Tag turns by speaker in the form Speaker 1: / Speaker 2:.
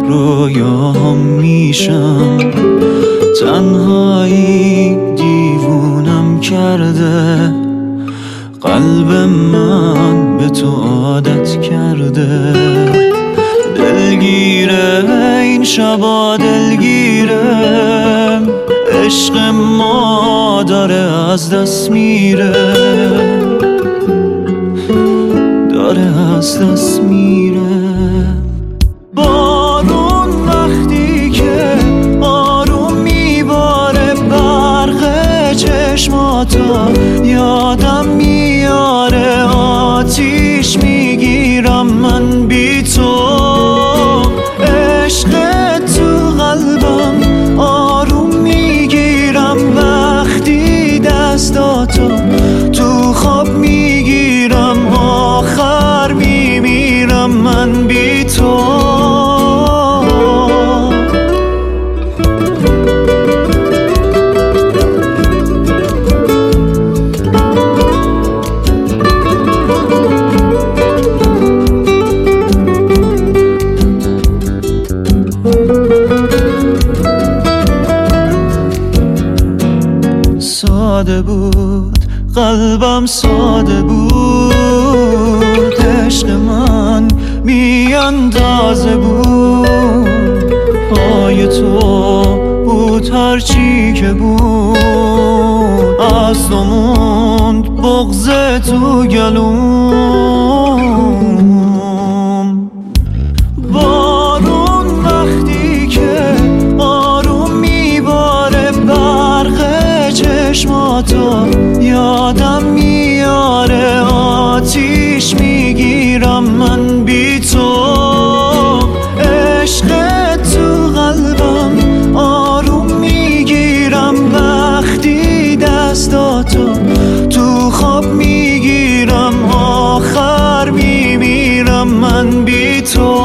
Speaker 1: رویاهم میشم. تنهایی دیوونم کرده، قلب من به تو عادت کرده. دلگیره این شبا دلگیره، عشق ما داره از دست میره، داره از دست میره. بارون وقتی که آروم میباره برق چشماتا، یادم میاره آتیش میگیرم من بی تو. عشق تو قلبم آروم میگیرم وقتی دستاتو تو خواب میگیرم، آخر میمیرم من بی تو. ساده بود قلبم، ساده بود عشق من، بی‌اندازه بود. پای تو بود هرچی که بود، از تو موند بغض تو گلوم. بارون وقتی که آروم میباره برق چشماتو، یادم میاره آتیش میگیرم من بی تو. عشق تو قلبم آروم میگیرم وقتی دستاتو تو خواب میگیرم، آخر میمیرم من بی تو.